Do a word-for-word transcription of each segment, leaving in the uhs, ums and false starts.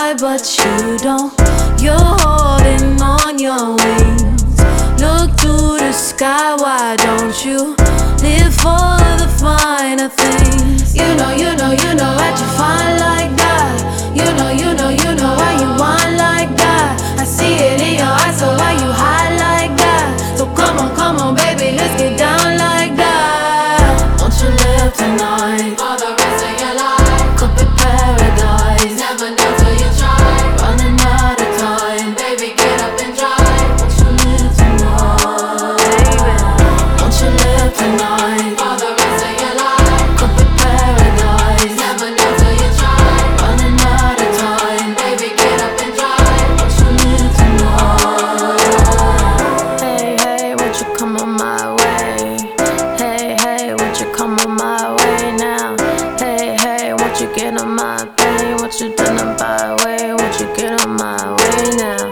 fly, but you don't. You're holding on your wings. Look to the sky, why don't you live for the finer things? You know, you know, you know that you fine like that. You know, you know, you know why you want like that. I see it in your eyes, so why you hide like that? So come on, come on, baby, let's get down like that. Won't you live tonight For the rest of your life, could be paradise. never know till you try. Running out of time. Baby, get up and drive. Won't you live tonight, baby? Won't you live tonight? For the rest of your life, Could be paradise. never know till you try. Running out of time. Baby, get up and drive. Won't you live tonight? Hey, hey, won't you come on my way? Hey, hey, won't you come on my way now? Hey, hey, won't you get on my plane? Won't you turn on my way? Won't you get on my way now?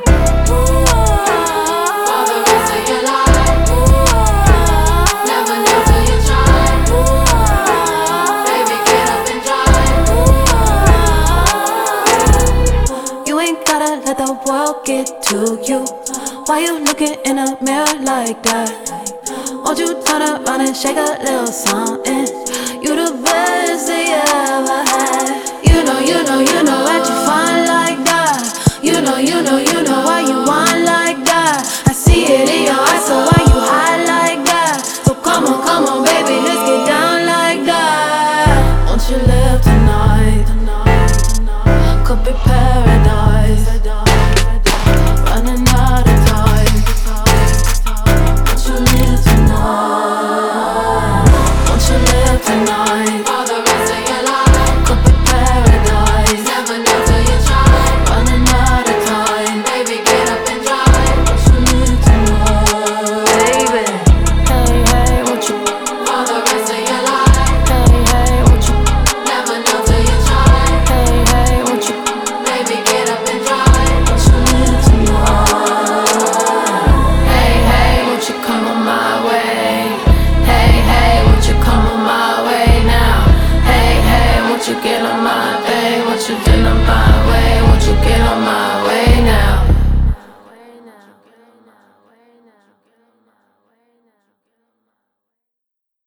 For the rest of your life, never know till you try. Baby, get up and drive. You ain't gotta let the world get to you. Why you looking in a mirror like that? Won't you turn around and shake a little something? You the best they ever had.